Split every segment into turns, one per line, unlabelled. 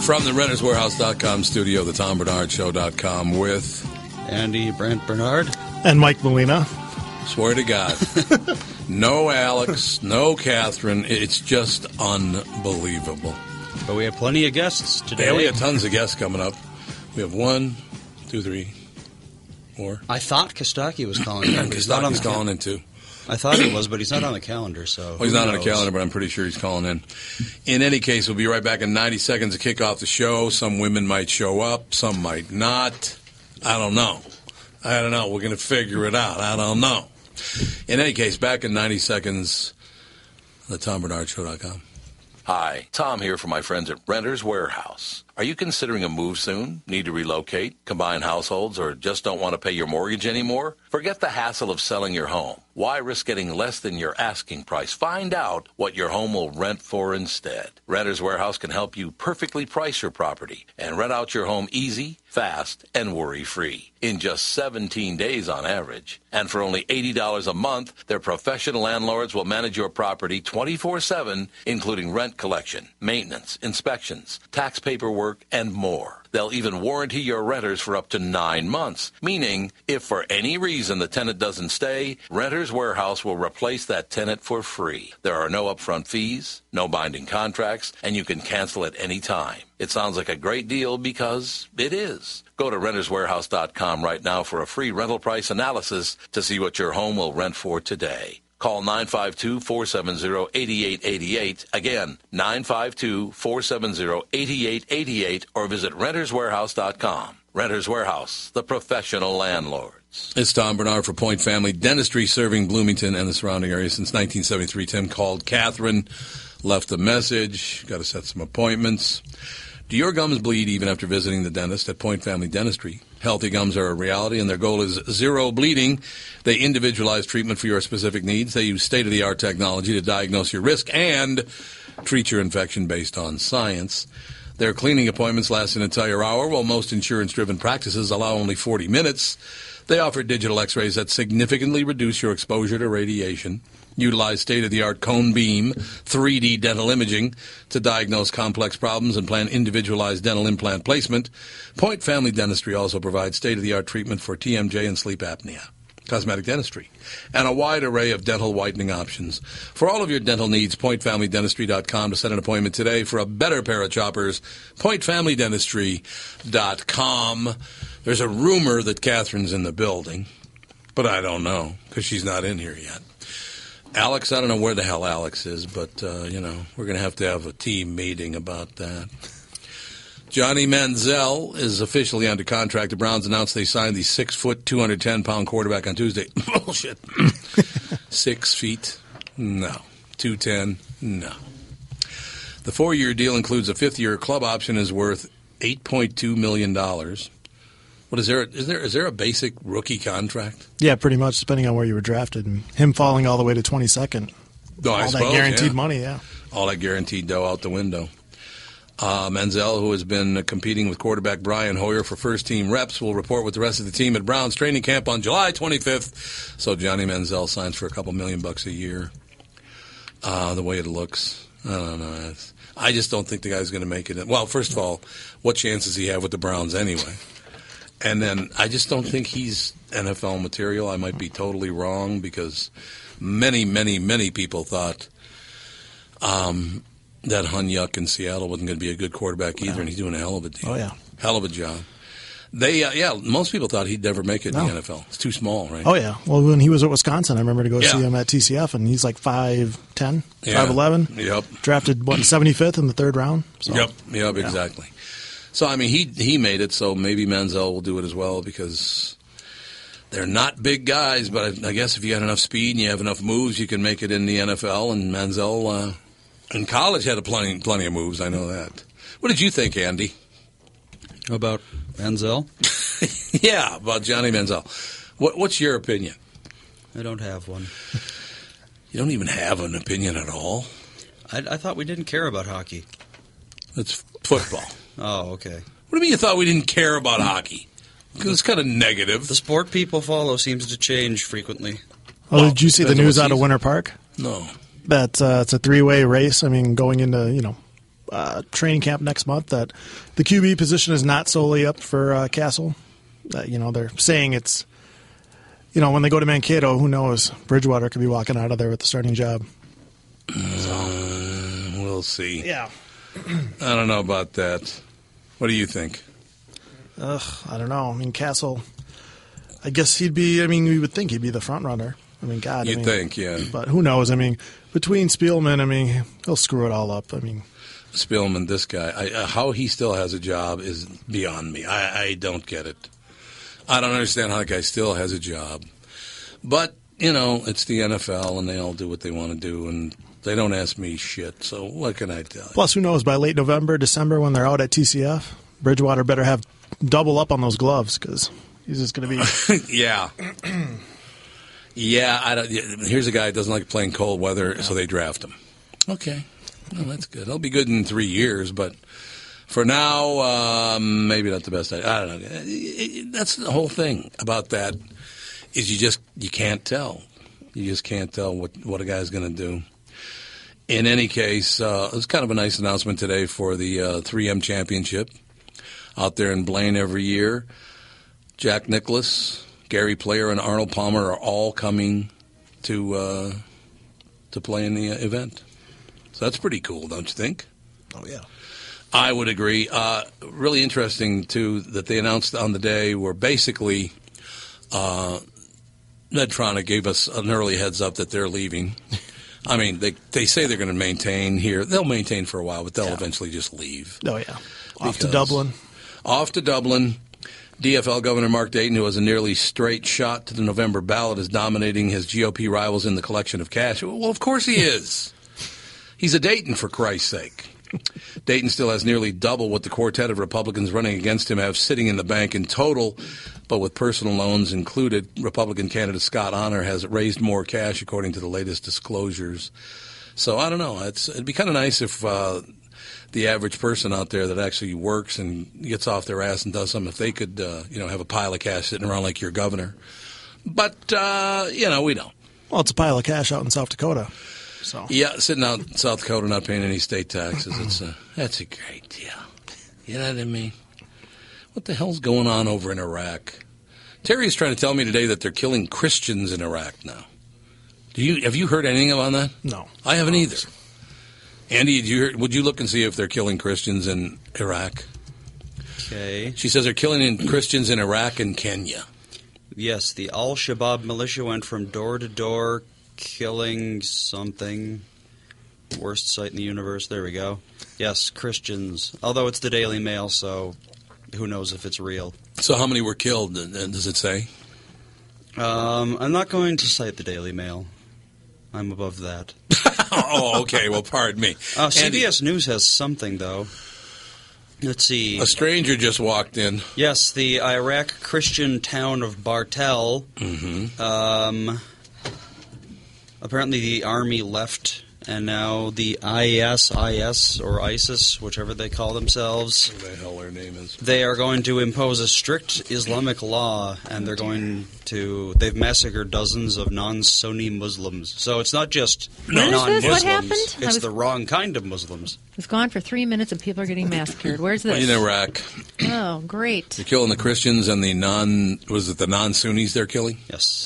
From the RentersWarehouse.com studio, the TomBernardShow.com with
Andy Brent Bernard
and Mike Molina.
Swear to God. No Alex, no Catherine. It's just unbelievable.
But we have plenty of guests today.
Yeah, we have tons of guests coming up. We have 1, 2, 3, 4.
I thought Kostaki was calling in.
Kostaki's calling in, too.
I thought he was, but he's not on the calendar, so...
Well, he's not on the calendar, but I'm pretty sure he's calling in. In any case, we'll be right back in 90 seconds to kick off the show. Some women might show up, some might not. I don't know. We're going to figure it out. I don't know. In any case, back in 90 seconds, the TomBernardShow.com.
Hi, Tom here from my friends at Renters Warehouse. Are you considering a move soon? Need to relocate, combine households, or just don't want to pay your mortgage anymore? Forget the hassle of selling your home. Why risk getting less than your asking price? Find out what your home will rent for instead. Renters Warehouse can help you perfectly price your property and rent out your home easy, fast, and worry-free in just 17 days on average. And for only $80 a month, their professional landlords will manage your property 24/7, including rent collection, maintenance, inspections, tax paperwork, and more. They'll even warranty your renters for up to 9 months, meaning if for any reason the tenant doesn't stay, Renters Warehouse will replace that tenant for free. There are no upfront fees, no binding contracts, and you can cancel at any time. It sounds like a great deal because it is. Go to renterswarehouse.com right now for a free rental price analysis to see what your home will rent for today. Call 952-470-8888. Again, 952-470-8888 or visit renterswarehouse.com. Renters Warehouse, the professional landlords.
It's Tom Bernard for Point Family Dentistry, serving Bloomington and the surrounding area since 1973. Tim called Catherine, left a message, got to set some appointments. Do your gums bleed even after visiting the dentist? At Point Family Dentistry, healthy gums are a reality, and their goal is zero bleeding. They individualize treatment for your specific needs. They use state-of-the-art technology to diagnose your risk and treat your infection based on science. Their cleaning appointments last an entire hour, while most insurance-driven practices allow only 40 minutes. They offer digital x-rays that significantly reduce your exposure to radiation. Utilize state-of-the-art cone beam 3D dental imaging to diagnose complex problems and plan individualized dental implant placement. Point Family Dentistry also provides state-of-the-art treatment for TMJ and sleep apnea, cosmetic dentistry, and a wide array of dental whitening options. For all of your dental needs, PointFamilyDentistry.com to set an appointment today for a better pair of choppers. PointFamilyDentistry.com. There's a rumor that Catherine's in the building, but I don't know because she's not in here yet. Alex, I don't know where the hell Alex is, but, we're going to have a team meeting about that. Johnny Manziel is officially under contract. The Browns announced they signed the 6-foot, 210-pound quarterback on Tuesday. Bullshit. 6 feet? No. 210? No. The 4-year deal includes a 5th-year club option is worth $8.2 million. What is there a basic rookie contract?
Yeah, pretty much, depending on where you were drafted. And him falling all the way to 22nd.
I suppose,
that guaranteed money, yeah.
All that guaranteed dough out the window. Manziel, who has been competing with quarterback Brian Hoyer for first-team reps, will report with the rest of the team at Browns training camp on July 25th. So Johnny Manziel signs for a couple $1 million a year. The way it looks, I don't know. I just don't think the guy's going to make it. Well, first of all, what chance does he have with the Browns anyway? And then I just don't think he's NFL material. I might be totally wrong because many, many, many people thought that Hunyuk in Seattle wasn't going to be a good quarterback either, and he's doing a hell of a deal.
Oh, yeah.
Hell of a job. Most people thought he'd never make it in the NFL. It's too small, right?
Oh, yeah. Well, when he was at Wisconsin, I remember to go see him at TCF, and he's like 5'10", 5'11".
Yep.
Drafted, 75th in the 3rd round? So,
Yep, exactly. So, I mean, he made it, so maybe Manziel will do it as well because they're not big guys, but I guess if you got enough speed and you have enough moves, you can make it in the NFL, and Manziel in college had plenty of moves, I know that. What did you think, Andy?
About Manziel?
Yeah, about Johnny Manziel. What's your opinion?
I don't have one.
You don't even have an opinion at all?
I thought we didn't care about hockey.
It's football.
Oh, okay.
What do you mean you thought we didn't care about hockey? Because it's kind of negative.
The sport people follow seems to change frequently.
Well, did you see the news out of Winter Park?
No.
That it's a 3-way race. I mean, going into, training camp next month that the QB position is not solely up for Castle. They're saying it's, when they go to Mankato, who knows? Bridgewater could be walking out of there with the starting job.
We'll see.
Yeah.
I don't know about that. What do you think?
I don't know. I mean, Castle, I guess we would think he'd be the front runner. I mean, God.
You'd think, yeah.
But who knows? I mean, between Spielman, he'll screw it all up. I mean,
Spielman, this guy, how he still has a job is beyond me. I don't get it. I don't understand how that guy still has a job. But, it's the NFL, and they all do what they want to do, and they don't ask me shit, so what can I tell you?
Plus, who knows, by late November, December, when they're out at TCF, Bridgewater better have double up on those gloves, because he's just going to be...
Yeah. Yeah, here's a guy who doesn't like playing cold weather, so they draft him. Okay. Well, that's good. He'll be good in 3 years, but for now, maybe not the best idea. I don't know. That's the whole thing about that is you can't tell. You just can't tell what a guy's going to do. In any case, it was kind of a nice announcement today for the 3M Championship out there in Blaine every year. Jack Nicklaus, Gary Player, and Arnold Palmer are all coming to play in the event. So that's pretty cool, don't you think?
Oh, yeah.
I would agree. Really interesting, too, that they announced on the day where basically Medtronic gave us an early heads up that they're leaving. I mean, they say they're going to maintain here. They'll maintain for a while, but they'll eventually just leave.
Oh, yeah. Off to Dublin.
Off to Dublin. DFL Governor Mark Dayton, who has a nearly straight shot to the November ballot, is dominating his GOP rivals in the collection of cash. Well, of course he is. He's a Dayton, for Christ's sake. Dayton still has nearly double what the quartet of Republicans running against him have sitting in the bank in total, but with personal loans included, Republican candidate Scott Honor has raised more cash, according to the latest disclosures. So I don't know. It'd be kind of nice if the average person out there that actually works and gets off their ass and does something, if they could, have a pile of cash sitting around like your governor. But, we don't.
Well, it's a pile of cash out in South Dakota. So.
Yeah, sitting out in South Dakota not paying any state taxes. That's a great deal. You know what I mean? What the hell's going on over in Iraq? Terry's trying to tell me today that they're killing Christians in Iraq now. Have you heard anything about that?
No.
I haven't either. Andy, would you look and see if they're killing Christians in Iraq?
Okay.
She says they're killing Christians in Iraq and Kenya.
Yes, the Al-Shabaab militia went from door to door killing something. Worst site in the universe. There we go. Yes, Christians. Although it's the Daily Mail, so who knows if it's real.
So how many were killed, does it say?
I'm not going to cite the Daily Mail. I'm above that.
Oh, okay. Well, pardon me.
CBS News has something, though. Let's see.
A stranger just walked in.
Yes, the Iraq Christian town of Bartel.
Mm-hmm.
Apparently the army left, and now the IS, or ISIS, whichever they call themselves.
What the hell their name is.
They are going to impose a strict Islamic law, and they've massacred dozens of non-Sunni Muslims. So it's not just non-Muslims.
What happened?
It's the wrong kind of Muslims.
It's gone for 3 minutes and people are getting massacred. Where's this?
In Iraq.
Oh, great.
They're killing the Christians and the non-Sunnis they're killing?
Yes.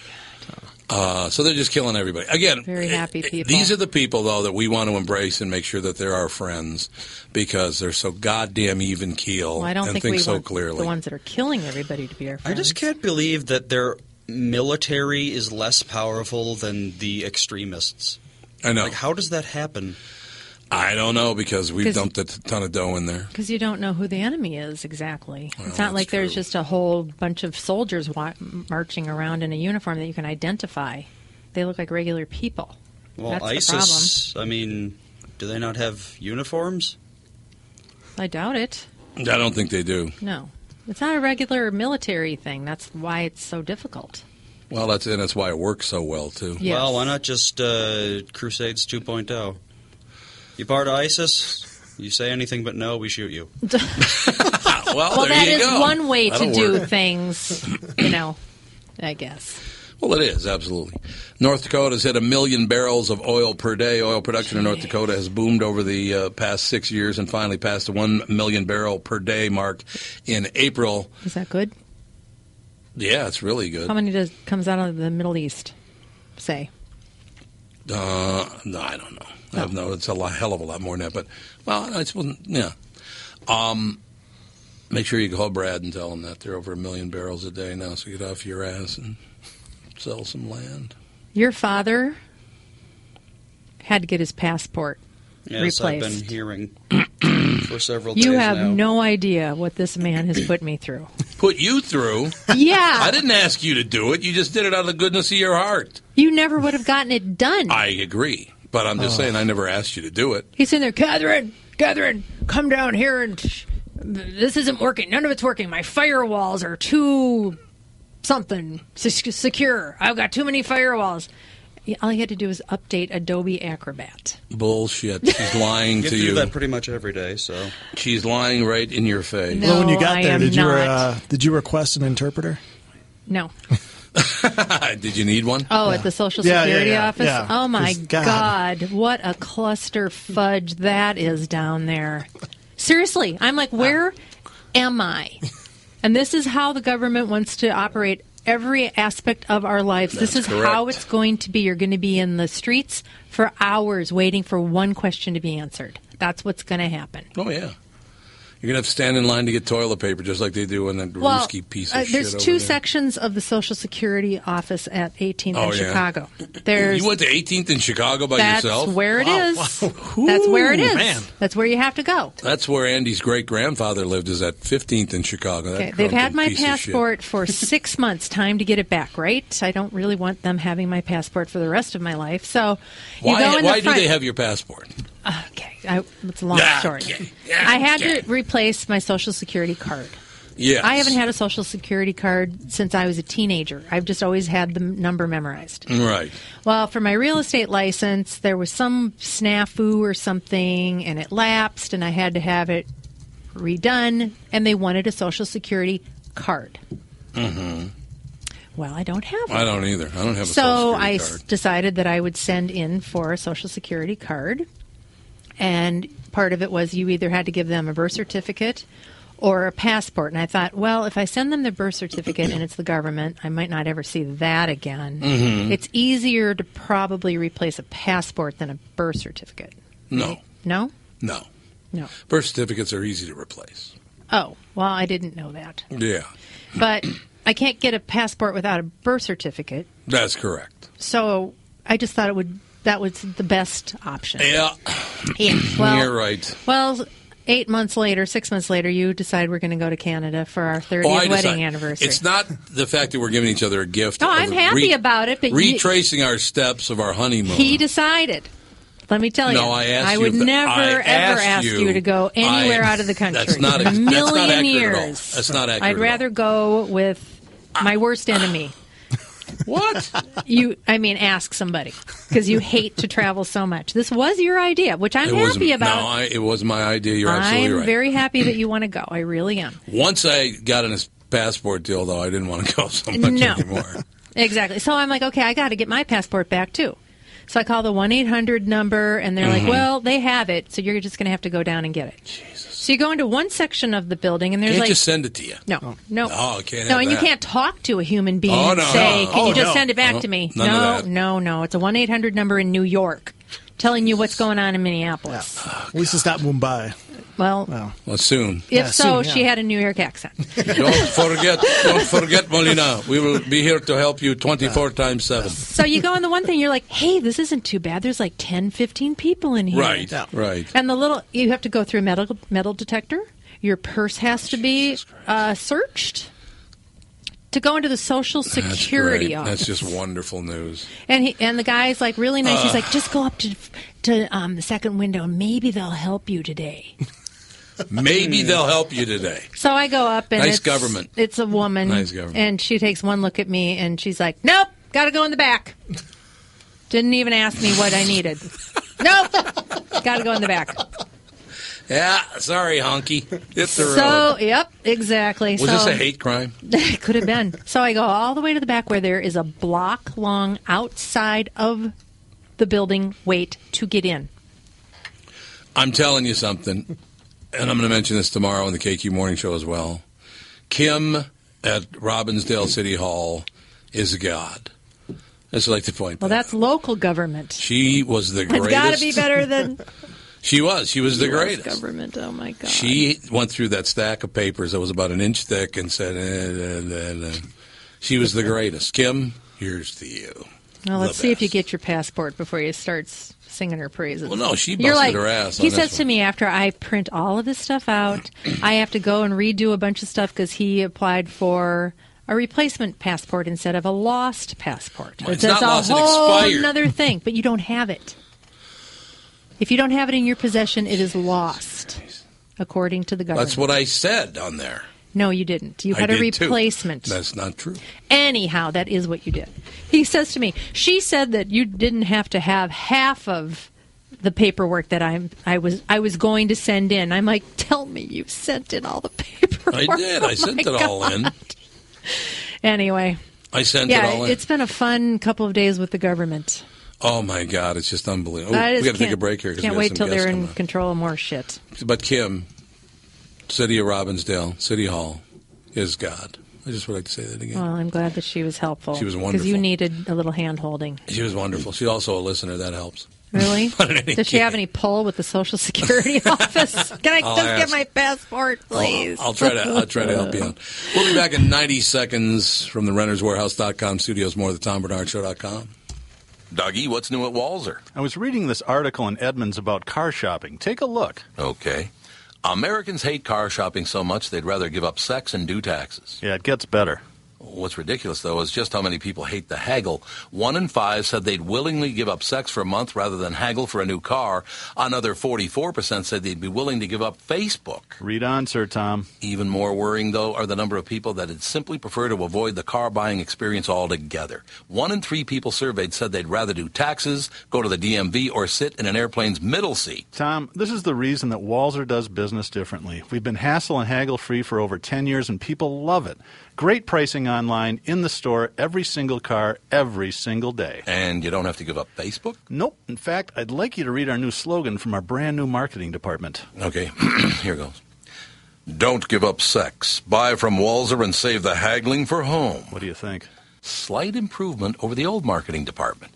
So they're just killing everybody. Again,
very happy people.
These are the people, though, that we want to embrace and make sure that they're our friends because they're so goddamn even keel
I don't
and
think we
so
want
clearly.
The ones that are killing everybody to be our friends.
I just can't believe that their military is less powerful than the extremists.
I know.
Like, how does that happen?
I don't know because we've dumped a ton of dough in there.
Because you don't know who the enemy is exactly.
Well,
it's not like
true.
there's just a whole bunch of soldiers marching around in a uniform that you can identify. They look like regular people.
Well,
That's
ISIS,
the problem.
do they not have uniforms?
I doubt it.
I don't think they do.
No. It's not a regular military thing. That's why it's so difficult.
Well, that's why it works so well, too.
Yes.
Well, why not just Crusades 2.0? You part of ISIS, you say anything but no, we shoot you.
Well,
that
there you
is
go.
one way
That'll
to do
work.
things, I guess.
Well, it is, absolutely. North Dakota's hit 1 million barrels of oil per day. Oil production in North Dakota has boomed over the past 6 years and finally passed the 1 million barrel per day mark in April.
Is that good?
Yeah, it's really good.
How many comes out of the Middle East, say?
No, I don't know. I don't know. It's a hell of a lot more than that. But, well, it's, yeah. Make sure you call Brad and tell him that they're over 1 million barrels a day now, so get off your ass and sell some land.
Your father had to get his passport
Yes,
replaced.
I've been hearing for several days
You have
now.
no idea what this man has put me through.
Put you through?
Yeah.
I didn't ask you to do it. You just did it out of the goodness of your heart.
You never would have gotten it done.
I agree. But I'm just saying I never asked you to do it.
He's in there, Catherine, come down here and this isn't working. None of it's working. My firewalls are too something secure. I've got too many firewalls. All you had to do was update Adobe Acrobat.
Bullshit. She's lying
Get
to
through
you.
that pretty much every day, so...
She's lying right in your face.
No,
Well, when you got
I
there,
am
did you request an interpreter?
No.
Did you need one?
Oh, at the Social
Yeah,
Security
yeah.
office?
Yeah.
Oh, my
'Cause God.
God. What a cluster fudge that is down there. Seriously. I'm like, where am I? And this is how the government wants to operate every aspect of our lives. This is
correct.
how it's going to be. You're going to be in the streets for hours waiting for one question to be answered. That's what's going to happen.
Oh, yeah. You're going to have to stand in line to get toilet paper, just like they do in that Ruski piece of shit
there's
over
two
there.
sections of the Social Security office at 18th
Oh,
in
yeah?
Chicago. There's
You went to 18th in Chicago by
That's
yourself?
where it is.
Wow.
That's where it is.
Man.
That's where you have to go.
That's where Andy's great-grandfather lived, is at 15th in Chicago. That
Okay, they've had
drunken
my
piece of shit.
passport for 6 months. Time to get it back, right? I don't really want them having my passport for the rest of my life. So you go in
Why
the
do
front.
they have your passport?
Okay, it's a long story.
Okay.
I had to replace my Social Security card.
Yes.
I haven't had a Social Security card since I was a teenager. I've just always had the number memorized.
Right.
Well, for my real estate license, there was some snafu or something, and it lapsed, and I had to have it redone, and they wanted a Social Security card. Mm-hmm. Well, I don't have one.
I don't either. I don't have a
So
Social
I
Security card.
decided that I would send in for a Social Security card, and part of it was you either had to give them a birth certificate or a passport. And I thought, well, if I send them the birth certificate and it's the government, I might not ever see that again.
Mm-hmm.
It's easier to probably replace a passport than a birth certificate.
No.
No?
No.
No.
Birth certificates are easy to replace.
Oh, well, I didn't know that.
Yeah.
But I can't get a passport without a birth certificate.
That's correct.
So I just thought that was the best option.
Yeah.
Yeah, well,
You're right.
Well, 6 months later, you decide we're going to go to Canada for our 30th wedding anniversary.
It's not the fact that we're giving each other a gift.
No, I'm
of
happy about it, but
retracing our steps of our honeymoon.
he decided. Let me tell you,
No, I asked you
would
if the-
never,
I
ever
asked
ask you to go anywhere out of the country.
That's not,
in a million
that's not accurate
years.
at all. That's not accurate
I'd
at all.
rather go with my worst enemy.
What?
Ask somebody because you hate to travel so much. This was your idea, which I'm happy about.
No, it was my idea. You're absolutely
I'm
right.
very happy that you want to go. I really am.
Once I got in his passport deal, though, I didn't want to go so much
No.
anymore.
Exactly. So I'm like, okay, I got to get my passport back too. So I call the 1-800 number, and they're like, well, they have it, so you're just going to have to go down and get it. Jesus. So you go into one section of the building, and there's
Can't
like...
just send it to you.
No.
No, I can't
No,
have
and you
that.
can't talk to a human being
Oh,
and
no,
say,
no.
can you
Oh,
just
no.
send it back
No,
to me?
none of that.
No. It's a 1-800 number in New York telling you what's going on in Minneapolis.
At least it's not Mumbai.
Well,
Well, soon.
if
Yeah,
so,
soon, yeah.
she had a New York accent.
Don't forget, Molina. We will be here to help you 24 times 7.
So you go on the one thing, you're like, hey, this isn't too bad. There's like 10, 15 people in here.
Right, right.
And you have to go through a metal detector. Your purse has to be searched to go into the Social Security
That's great.
office.
That's just wonderful news.
And the guy's like really nice. He's like, just go up to the second window and maybe they'll help you today.
Maybe they'll help you today.
So I go up and
Nice government.
It's a woman.
Nice government.
And she takes one look at me and she's like, nope, got to go in the back. Didn't even ask me what I needed. Nope, got to go in the back.
Yeah, sorry, honky. Hit the road.
So, yep. Exactly.
Was this a hate crime?
It could have been. So I go all the way to the back where there is a block long outside of the building wait to get in.
I'm telling you something, and I'm going to mention this tomorrow on the KQ Morning Show as well. Kim at Robbinsdale City Hall is a god. I just like to point
Well,
that
that's
out.
local government.
She was the greatest.
It's got to be better than
She was the greatest.
government. Oh, my God.
She went through that stack of papers that was about an inch thick and said, she was the greatest. Kim, here's to you.
Well, let's
The
see if you
best.
get your passport before you start singing her praises.
Well, no, she
You're
busted
like,
her ass.
He
on this
says to
one.
me after I print all of this stuff out, I have to go and redo a bunch of stuff because he applied for a replacement passport instead of a lost passport.
Well, it's
That's
not lost,
a
it
whole
expired.
another thing, but you don't have it. If you don't have it in your possession, it is lost, according to the government.
That's what I said on there.
No, you didn't. You
I
had a
did, too.
replacement.
That's not true.
Anyhow, that is what you did. He says to me, she said that you didn't have to have half of the paperwork that I was going to send in. I'm like, tell me you sent in all the paperwork.
I did. I sent it all in.
Anyway.
I sent it all in.
It's been a fun couple of days with the government.
Oh, my God. It's just unbelievable.
I
We
just
got to take a
can't-
break here. 'cause
Can't
we got
wait
some
till
guests
they're
coming
in
up.
control of more shit.
But Kim, City of Robbinsdale, City Hall, is God. I just would like to say that again.
Well, I'm glad that she was helpful.
She was
Because
wonderful.
you needed a little hand-holding.
She was wonderful. She's also a listener. That helps.
Really?
But in any
Does she have
case-
any pull with the Social Security office? Can I
I'll
just
ask.
get my passport, please?
I'll try to help you out. We'll be back in 90 seconds from the renterswarehouse.com studios. More at the TomBernardShow.com.
Dougie, what's new at Walzer?
I was reading this article in Edmonds about car shopping. Take a look.
Okay. Americans hate car shopping so much they'd rather give up sex and do taxes.
Yeah, it gets better.
What's ridiculous, though, is just how many people hate the haggle. 1 in 5 said they'd willingly give up sex for a month rather than haggle for a new car. Another 44% said they'd be willing to give up Facebook.
Read on, Sir Tom.
Even more worrying, though, are the number of people that would simply prefer to avoid the car buying experience altogether. 1 in 3 people surveyed said they'd rather do taxes, go to the DMV, or sit in an airplane's middle seat.
Tom, this is the reason that Walzer does business differently. We've been hassle and haggle free for over 10 years, and people love it. Great pricing online, in the store, every single car, every single day.
And you don't have to give up Facebook?
Nope. In fact, I'd like you to read our new slogan from our brand new marketing department.
Okay, here goes. Don't give up sex. Buy from Walzer and save the haggling for home.
What do you think?
Slight improvement over the old marketing department.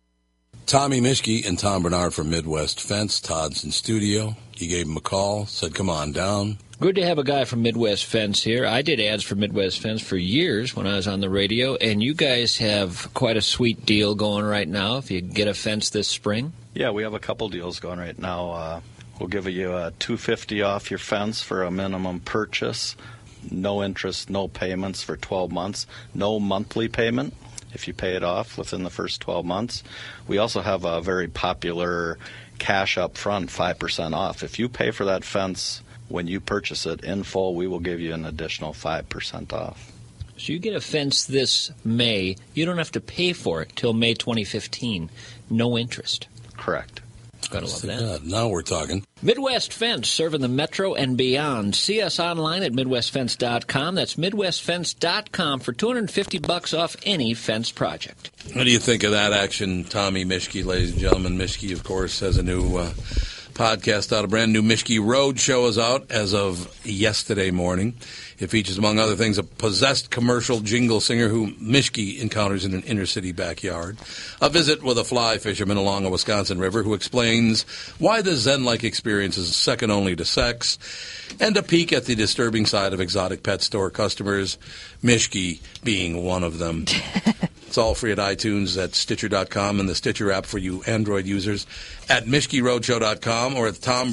Tommy Mischke and Tom Bernard from Midwest Fence. Todd's in studio. You gave him a call, said, come on down.
Good to have a guy from Midwest Fence here. I did ads for Midwest Fence for years when I was on the radio, and you guys have quite a sweet deal going right now if you get a fence this spring.
Yeah, we have a couple deals going right now. We'll give you a $250 off your fence for a minimum purchase. No interest, no payments for 12 months. No monthly payment if you pay it off within the first 12 months. We also have a very popular cash up front, 5% off. If you pay for that fence when you purchase it in full, we will give you an additional 5% off.
So you get a fence this May. You don't have to pay for it till May 2015. No interest.
Correct.
Gotta love that.
God, now we're talking.
Midwest Fence, serving the Metro and beyond. See us online at MidwestFence.com. That's MidwestFence.com for $250 off any fence project.
What do you think of that action, Tommy Mischke, ladies and gentlemen? Mischke, of course, has a new podcast out. A brand new Mischke Road show is out as of yesterday morning. It features, among other things, a possessed commercial jingle singer who Mischke encounters in an inner-city backyard, a visit with a fly fisherman along a Wisconsin river who explains why the Zen-like experience is second only to sex, and a peek at the disturbing side of exotic pet store customers, Mischke being one of them. It's all free at iTunes, at Stitcher.com, and the Stitcher app for you Android users, at MischkeRoadshow.com or at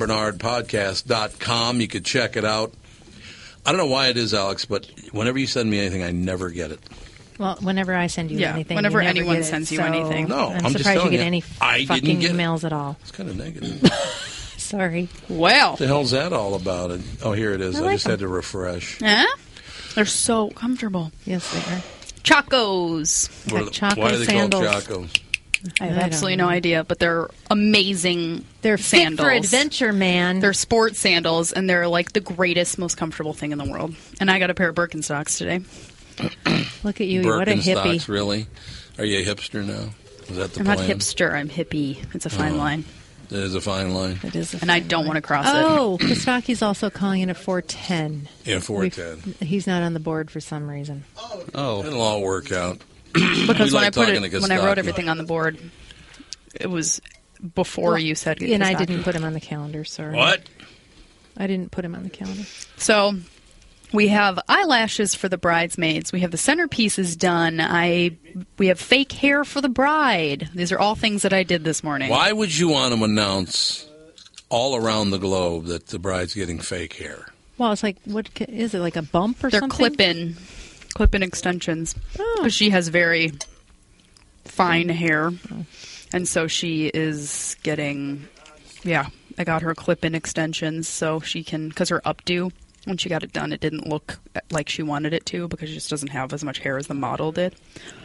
TomBernardPodcast.com. You could check it out. I don't know why it is, Alex, but whenever you send me anything, I never get it.
Well, whenever I send you anything,
whenever
you never
anyone
get it,
sends you
so
anything.
No,
I'm
I'm just
surprised you
telling
get
you.
any
I didn't
fucking
get it.
emails at all.
It's kind of negative.
Sorry.
Well,
What the hell's that all about? Oh, here it is.
I
I,
like
just had to refresh.
they're so comfortable.
Yes, they are.
Chacos.
Got Choco
Why are they
sandals.
called Chacos?
I have
I
absolutely
don't
no
know.
idea, but they're amazing.
They're
sandals.
fit for adventure, man.
They're sports sandals, and they're like the greatest, most comfortable thing in the world. And I got a pair of Birkenstocks today.
Look at you. What a
Birkenstocks,
hippie.
really? Are you a hipster now? Is that the
I'm
plan?
not hipster. I'm hippie. It's a fine line,
It is a fine line.
It is a
and I
fine
don't
line.
want to cross
Oh, Kostaki's also calling it a 410.
Yeah, 410.
He's not on the board for some reason.
Oh,
It'll all work out.
it. Because
We
when
like
I put
talking
it,
to
when I wrote
Kostaki.
everything on the board, it was before you said.
And I
Kostaki.
didn't put him on the calendar, sorry.
What?
I didn't put him on the calendar.
So we have eyelashes for the bridesmaids. We have the centerpieces done. We have fake hair for the bride. These are all things that I did this morning.
Why would you want to announce all around the globe that the bride's getting fake hair?
Well, it's like, what is it, like a bump or
They're
something?
clip-in extensions.
Oh.
Because she has very fine hair. And so she is getting, I got her clip-in extensions so she can, because her updo, when she got it done, it didn't look like she wanted it to because she just doesn't have as much hair as the model did.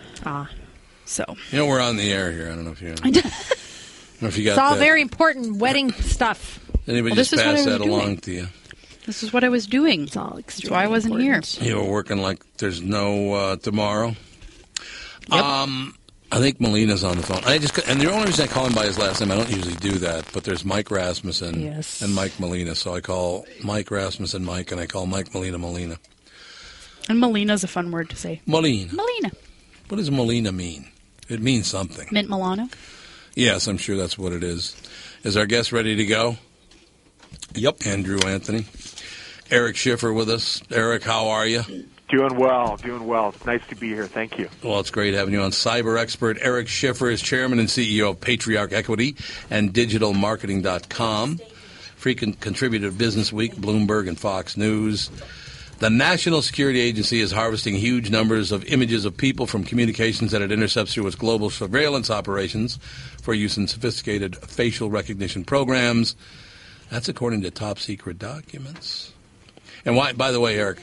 So.
You know, we're on the air here. I don't know if you got
It's all
that.
very important wedding stuff.
Anybody
Well,
just
this is what
pass
I was
that along
doing.
to you?
This is what I was doing.
It's all
That's why I wasn't here.
You were working like there's no tomorrow.
Yep.
I think Melina's on the phone. And the only reason I call him by his last name, I don't usually do that, but there's Mike Rasmussen
Yes.
and Mike Molina, so I call Mike Rasmussen Mike, and I call Mike Molina Molina.
And Melina's a fun word to say.
Molina.
Melina.
What does Molina mean? It means something.
Mint Milano.
Yes, I'm sure that's what it is. Is our guest ready to go?
Yep.
Andrew Anthony. Eric Schiffer with us. Eric, how are you?
Doing well. It's nice to be here. Thank you.
Well, it's great having you on. Cyber expert Eric Schiffer is chairman and CEO of Patriarch Equity and digitalmarketing.com. Frequent contributor to Business Week, Bloomberg, and Fox News. The National Security Agency is harvesting huge numbers of images of people from communications that it intercepts through its global surveillance operations for use in sophisticated facial recognition programs. That's according to top secret documents. And why? By the way, Eric,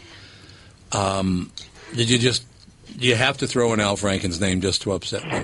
do you have to throw in Al Franken's name just to upset me?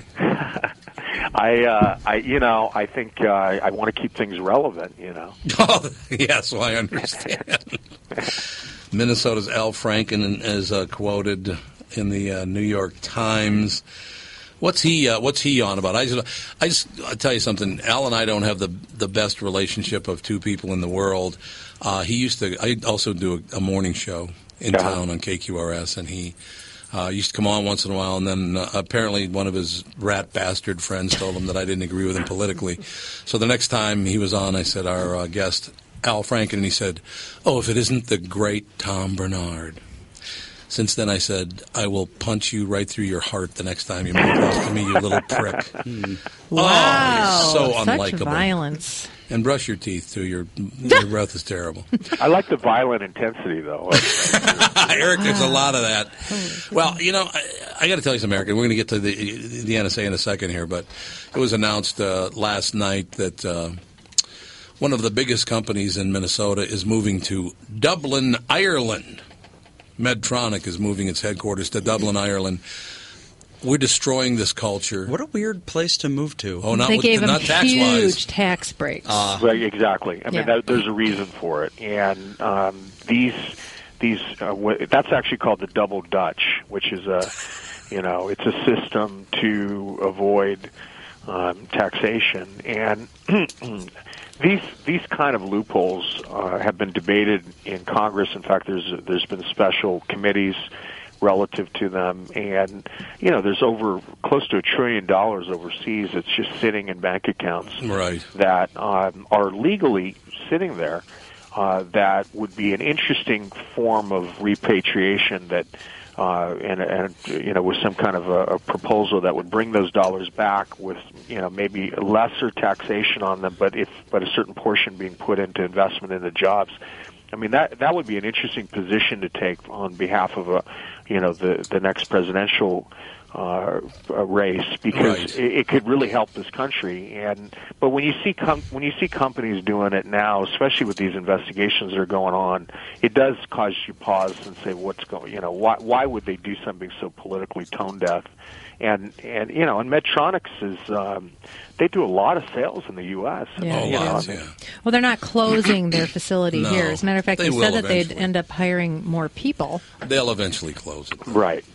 I think I want to keep things relevant.
Oh, yes, well, I understand. Minnesota's Al Franken is quoted in the New York Times. What's he on about? I'll tell you something. Al and I don't have the best relationship of two people in the world. I also do a morning show in town on KQRS, and he used to come on once in a while, and then apparently one of his rat bastard friends told him that I didn't agree with him politically. So the next time he was on, I said, our guest, Al Franken, and he said, "Oh, if it isn't the great Tom Bernard." Since then, I said, "I will punch you right through your heart the next time you make love to me, you little prick."
Wow.
Oh, so
such
unlikable.
Violence.
And brush your teeth, too. Your breath is terrible.
I like the violent intensity, though.
Eric, there's a lot of that. Well, I got to tell you something, Eric. We're going to get to the NSA in a second here, but it was announced last night that one of the biggest companies in Minnesota is moving to Dublin, Ireland. Medtronic is moving its headquarters to Dublin, Ireland. We're destroying this culture.
What a weird place to move to.
Oh, not
They gave him
not tax-wise.
huge tax breaks.
Right, exactly. I mean,
Yeah.
there's a reason for it, and that's actually called the Double Dutch, which is it's a system to avoid taxation, and these kind of loopholes have been debated in Congress. In fact, there's been special committees relative to them, and there's over close to $1 trillion overseas that's just sitting in bank accounts that are legally sitting there. That would be an interesting form of repatriation that. With some kind of a proposal that would bring those dollars back with, maybe lesser taxation on them, but a certain portion being put into investment in the jobs. I mean, that would be an interesting position to take on behalf of the next presidential race, because it could really help this country. But when you see companies doing it now, especially with these investigations that are going on, it does cause you pause and say, what's going? Why would they do something so politically tone deaf? and Medtronics is they do a lot of sales in the U.S.
Well, they're not closing their facility here. As a matter of fact,
They
they
will
said that they'd
eventually.
end up hiring more people.
They'll eventually close it.
Right.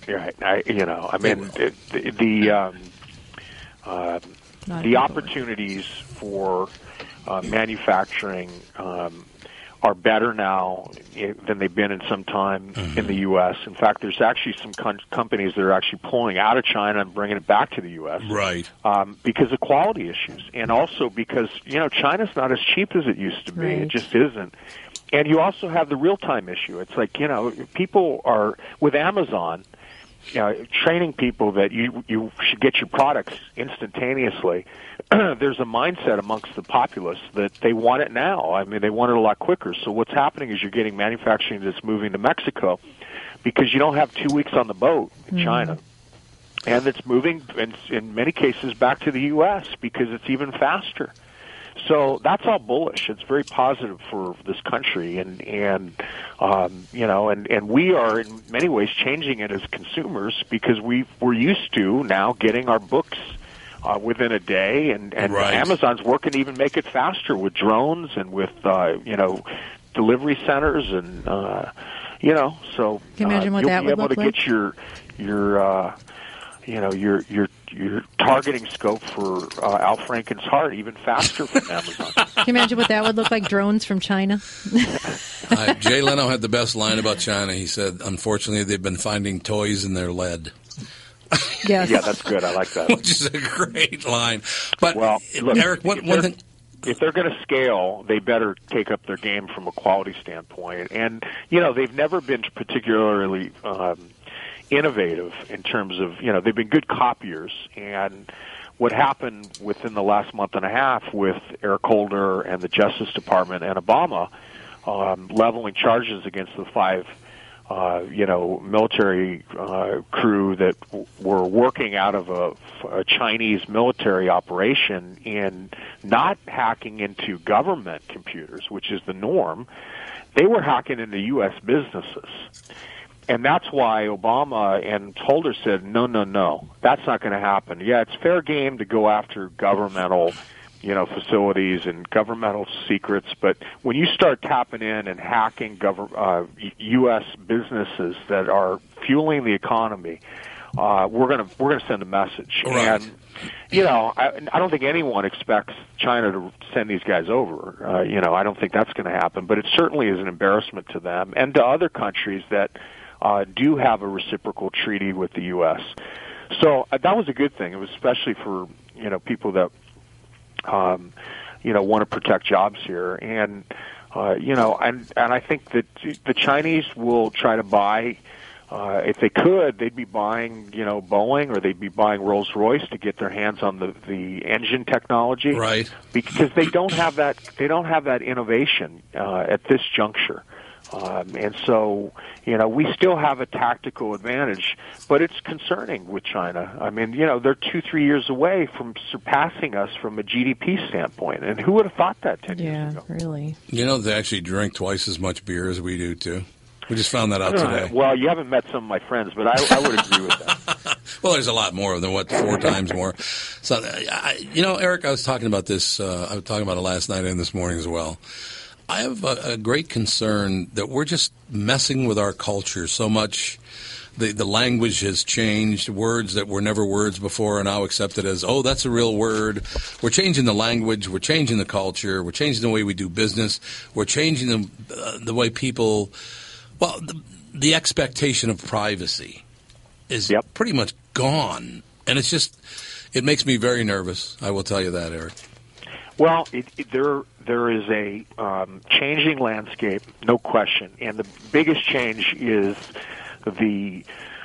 The opportunities for manufacturing are better now than they've been in some time in the U.S. In fact, there's actually some companies that are actually pulling out of China and bringing it back to the U.S.
Right.
Because of quality issues, and also because China's not as cheap as it used to be.
Right.
It just isn't. And you also have the real-time issue. It's like people are with Amazon. Training people that you should get your products instantaneously. There's a mindset amongst the populace that they want it now. I mean, they want it a lot quicker. So what's happening is you're getting manufacturing that's moving to Mexico because you don't have 2 weeks on the boat in China. And it's moving, in many cases, back to the U.S. because it's even faster. So that's all bullish. It's very positive for this country, and we are in many ways changing it as consumers because we're used to now getting our books within a day, and
Right.
Amazon's working to even make it faster with drones and with delivery centers, and so
Can you imagine what
you'll
that
be
would
able
look
to
like?
get your targeting scope for Al Franken's heart even faster from Amazon.
Can you imagine what that would look like? Drones from China.
Jay Leno had the best line about China. He said, "Unfortunately, they've been finding toys in their lead."
Yes.
Yeah, that's good. I like that.
Which is a great line. But
Well, look,
Eric, one thing.
If they're going to scale, they better take up their game from a quality standpoint. And they've never been particularly innovative in terms of they've been good copiers. And what happened within the last month and a half with Eric Holder and the Justice Department and Obama leveling charges against the five military crew that were working out of a Chinese military operation and not hacking into government computers, which is the norm. They were hacking into U.S. businesses. And that's why Obama and Holder said, no, that's not going to happen. Yeah, it's fair game to go after governmental facilities and governmental secrets, but when you start tapping in and hacking U.S. businesses that are fueling the economy, we're gonna send a message.
Right.
And I don't think anyone expects China to send these guys over. I don't think that's going to happen, but it certainly is an embarrassment to them and to other countries that do have a reciprocal treaty with the U.S. So that was a good thing. It was especially for people that want to protect jobs here, and I think that the Chinese will try to buy. If they could, they'd be buying, Boeing, or they'd be buying Rolls-Royce to get their hands on the engine technology,
Right.
Because they don't have that. They don't have that innovation at this juncture. And so, we still have a tactical advantage, but it's concerning with China. I mean, they're 2-3 years away from surpassing us from a GDP standpoint. And who would have thought that 10 years ago?
Yeah, really.
They actually drink twice as much beer as we do, too. We just found that out today.
Well, you haven't met some of my friends, but I would agree with that.
Well, there's a lot more than 4 times more. So, Eric, I was talking about this. I was talking about it last night and this morning as well. I have a great concern that we're just messing with our culture so much. The language has changed. Words that were never words before are now accepted as, oh, that's a real word. We're changing the language. We're changing the culture. We're changing the way we do business. We're changing the way people. Well, the expectation of privacy is pretty much gone, and it makes me very nervous. I will tell you that, Eric.
Well, there is a changing landscape, no question, and the biggest change is the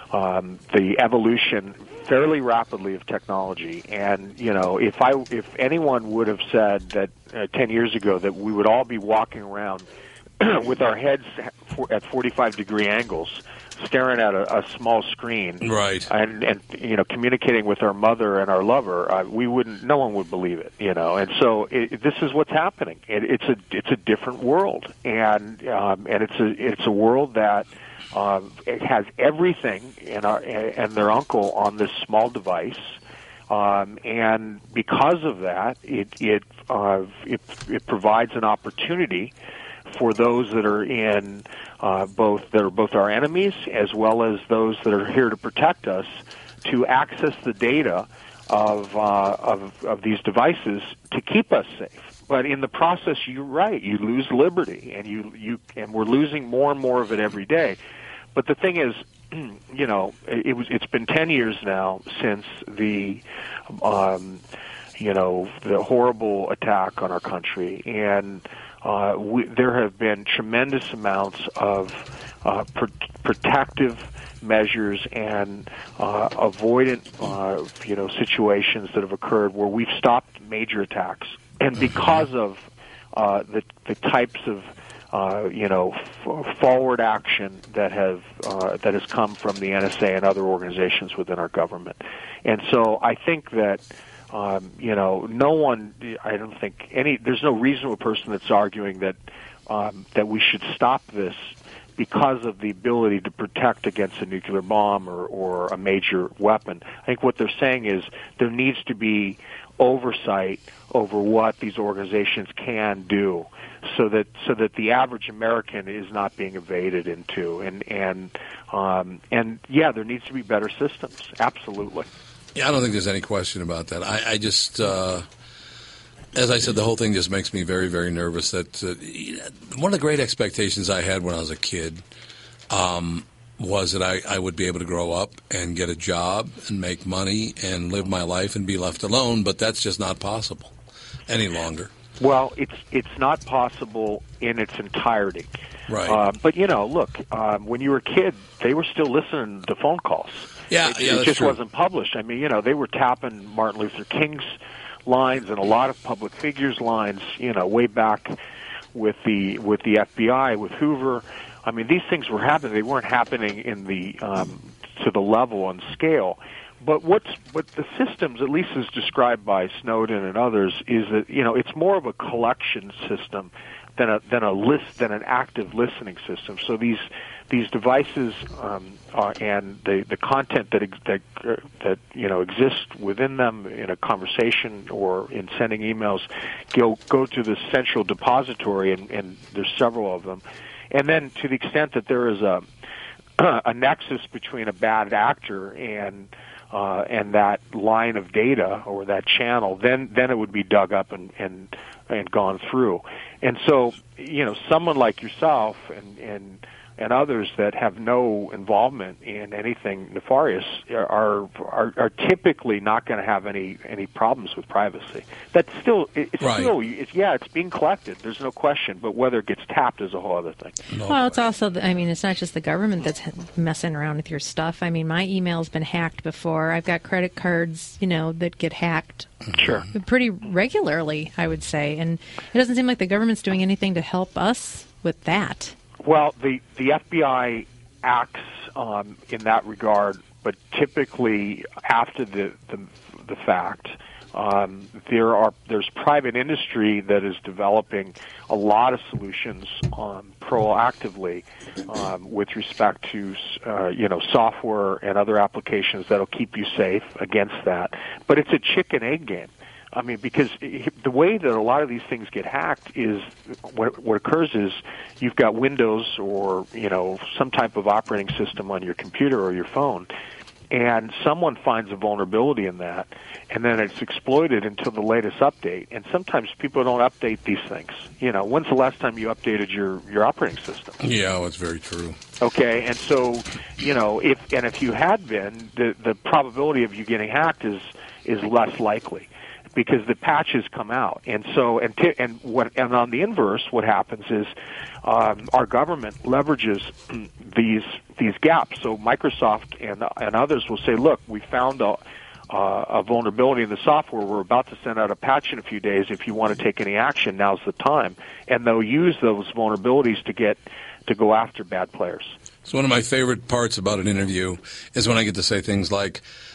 evolution fairly rapidly of technology. And if anyone would have said that 10 years ago that we would all be walking around with our heads at 45-degree angles, staring at a small screen,
right,
and communicating with our mother and our lover, no one would believe it, and so this is what's happening. It's a different world, and it's a world that it has everything and their uncle on this small device, and because of that, it provides an opportunity for those that are in both our enemies as well as those that are here to protect us to access the data of these devices to keep us safe. But in the process, you're right, you lose liberty, and we're losing more and more of it every day. But the thing is, it's been 10 years now since the horrible attack on our country, and there have been tremendous amounts of protective measures and avoidant situations that have occurred where we've stopped major attacks, and because of the types of forward action that has come from the NSA and other organizations within our government. And so I think that no one, I don't think there's no reasonable person that's arguing that we should stop this because of the ability to protect against a nuclear bomb or a major weapon. I think what they're saying is there needs to be oversight over what these organizations can do, so that the average American is not being evaded into, and there needs to be better systems. Absolutely.
Yeah, I don't think there's any question about that. I just, as I said, the whole thing just makes me very, very nervous. That one of the great expectations I had when I was a kid was that I would be able to grow up and get a job and make money and live my life and be left alone, but that's just not possible any longer.
Well, it's not possible in its entirety.
Right.
But, look, when you were a kid, they were still listening to phone calls. It just wasn't published. I mean, they were tapping Martin Luther King's lines and a lot of public figures' lines, way back with the FBI, with Hoover. I mean, these things were happening. They weren't happening in to the level and scale. But what the systems, at least as described by Snowden and others, is that it's more of a collection system than an active listening system. So these devices and the content that exists within them in a conversation or in sending emails go to the central depository, and there's several of them. And then to the extent that there is a nexus between a bad actor and that line of data or that channel, then it would be dug up and gone through. And so, someone like yourself and others that have no involvement in anything nefarious are typically not going to have any problems with privacy. That's still it's being collected. There's no question, but whether it gets tapped is a whole other thing.
Well, it's also, it's not just the government that's messing around with your stuff. I mean, my email's been hacked before. I've got credit cards, that get hacked.
Sure.
Pretty regularly, I would say, and it doesn't seem like the government's doing anything to help us with that.
Well, the FBI acts in that regard, but typically after the fact. There's private industry that is developing a lot of solutions proactively with respect to software and other applications that'll keep you safe against that. But it's a chicken egg game. I mean, because the way that a lot of these things get hacked is what occurs is you've got Windows or some type of operating system on your computer or your phone, and someone finds a vulnerability in that, and then it's exploited until the latest update. And sometimes people don't update these things. When's the last time you updated your operating system?
Yeah, that's very true.
Okay, and so if you had been, the probability of you getting hacked is less likely, because the patches come out. And so and on the inverse, what happens is our government leverages these gaps. So Microsoft and others will say, look, we found a vulnerability in the software. We're about to send out a patch in a few days. If you want to take any action, now's the time. And they'll use those vulnerabilities to go after bad players.
So one of my favorite parts about an interview is when I get to say things like,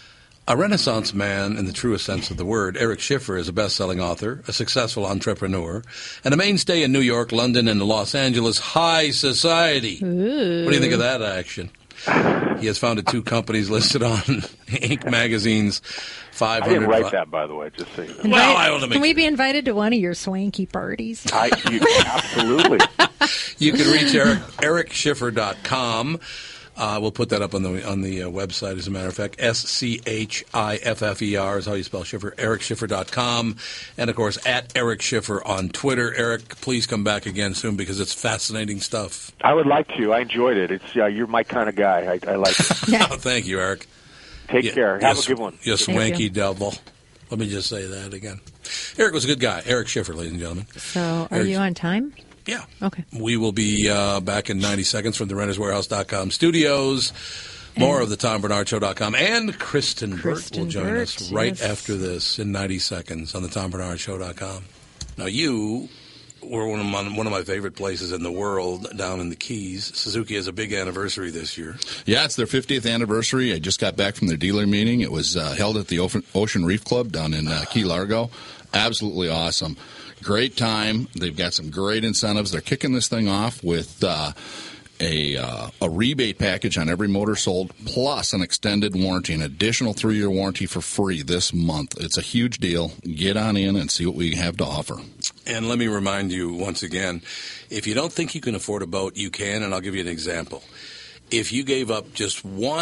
A Renaissance man in the truest sense of the word, Eric Schiffer is a best-selling author, a successful entrepreneur, and a mainstay in New York, London, and Los Angeles high society.
Ooh.
What do you think of that action? He has founded 2 companies listed on Inc. magazine's 500.
I didn't write that, by the way, just so you know.
Well, I want to make
Can we be invited to one of your swanky parties?
Absolutely.
You can reach ericschiffer.com. We'll put that up on the website, as a matter of fact. SCHIFFER is how you spell Schiffer. ericschiffer.com. And, of course, at Eric Schiffer on Twitter. Eric, please come back again soon because it's fascinating stuff.
I would like to. I enjoyed it. It's you're my kind of guy. I like it.
Oh, thank you, Eric.
Take care. Have a good one.
You swanky devil. Let me just say that again. Eric was a good guy. Eric Schiffer, ladies and gentlemen.
So, are you on time?
Yeah.
Okay.
We will be back in 90 seconds from the RentersWarehouse.com studios. More of the TomBernardShow.com. And Kristen Burt will join us right after this in 90 seconds on the TomBernardShow.com. Now, you were one of my favorite places in the world down in the Keys. Suzuki has a big anniversary this year.
Yeah, it's their 50th anniversary. I just got back from their dealer meeting. It was held at the Ocean Reef Club down in Key Largo. Absolutely awesome. Great time. They've got some great incentives. They're kicking this thing off with a rebate package on every motor sold, plus an extended warranty, an additional 3-year warranty for free this month. It's a huge deal. Get on in and see what we have to offer.
And let me remind you once again, if you don't think you can afford a boat, you can, and I'll give you an example. If you gave up just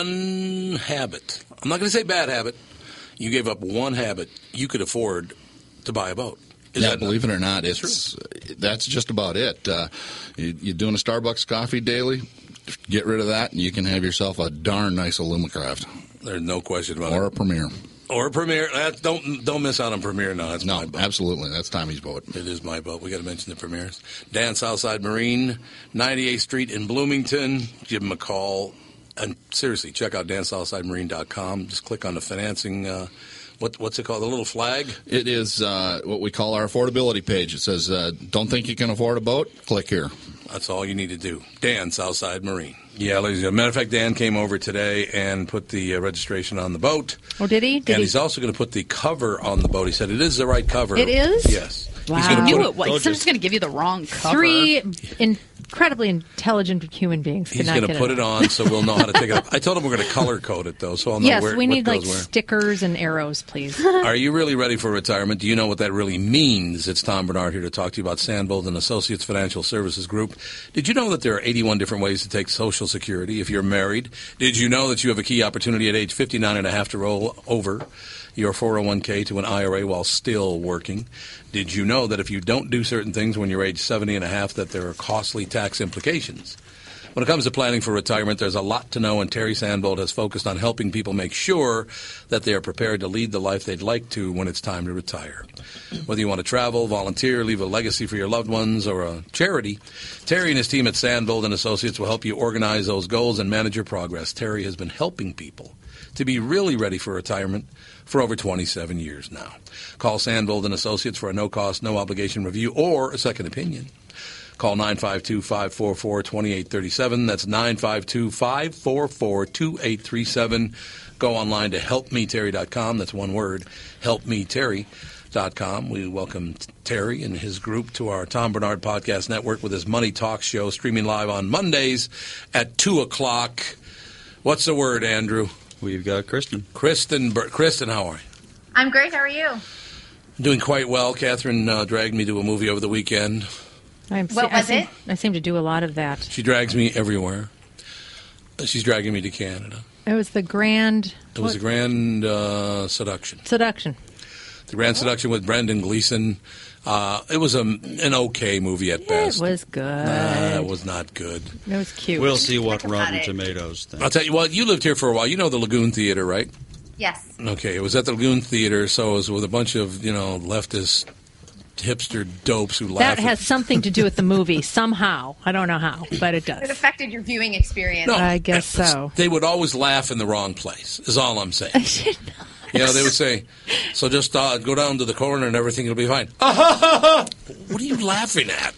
one habit, I'm not going to say bad habit, you gave up one habit, you could afford to buy a boat.
Believe it or not, that's just about it. You're doing a Starbucks coffee daily, get rid of that, and you can have yourself a darn nice Alumacraft.
There's no question about it.
Or a Premier.
Or a Premier. Don't miss out on Premier now. That's my boat.
Absolutely. That's Tommy's boat.
It is my boat. We got to mention the Premiers. Dan Southside Marine, 98th Street in Bloomington. Give him a call. And seriously, check out dansouthsidemarine.com. Just click on the financing what's it called? The little flag?
It is what we call our affordability page. It says, don't think you can afford a boat? Click here.
That's all you need to do. Dan, Southside Marine. Yeah, ladies and gentlemen. Matter of fact, Dan came over today and put the registration on the boat.
Oh, did he?
He's also going to put the cover on the boat. He said it is the right cover.
It is?
Yes.
Wow.
I knew it was. Someone's going to give you the wrong cover.
3 incredibly intelligent human beings.
He's going to put it on so we'll know how to take it up. I told him we're going to color code it, though, so I'll know
yes,
where
we need
what goes
like
where.
stickers and arrows, please.
Are you really ready for retirement? Do you know what that really means? It's Tom Bernard here to talk to you about Sandbold and Associates Financial Services Group. Did you know that there are 81 different ways to take Social Security if you're married? Did you know that you have a key opportunity at age 59 and a half to roll over your 401k to an IRA while still working? Did you know that if you don't do certain things when you're age 70 and a half that there are costly tax implications? When it comes to planning for retirement, there's a lot to know, and Terry Sandbold has focused on helping people make sure that they are prepared to lead the life they'd like to when it's time to retire. Whether you want to travel, volunteer, leave a legacy for your loved ones, or a charity, Terry and his team at Sandbold and Associates will help you organize those goals and manage your progress. Terry has been helping people to be really ready for retirement for over 27 years now. Call Sandbold and Associates for a no-cost, no-obligation review or a second opinion. Call 952-544-2837. That's 952-544-2837. Go online to helpmeterry.com. That's one word, helpmeterry.com. We welcome Terry and his group to our Tom Bernard Podcast Network with his Money Talk show, streaming live on Mondays at 2 o'clock. What's the word, Andrew?
We've got Kristen.
Kristen, how are you?
I'm great. How are you?
Doing quite well. Catherine dragged me to a movie over the weekend.
What was it? I seem to do a lot of that.
She drags me everywhere. She's dragging me to Canada.
It was the Grand...
It was the Grand Seduction.
Seduction.
The Grand Seduction with Brendan Gleeson. It was an okay movie at best.
It was good.
It was not good.
It was cute.
We'll see what Rotten Tomatoes think.
I'll tell you, well, you lived here for a while. You know the Lagoon Theater, right?
Yes.
Okay, it was at the Lagoon Theater, so it was with a bunch of, leftist hipster dopes who laugh.
That has something to do with the movie, somehow. I don't know how, but it does.
It affected your viewing experience.
No,
I guess so.
They would always laugh in the wrong place, is all I'm saying. They would say, so just go down to the corner and everything will be fine. What are you laughing at?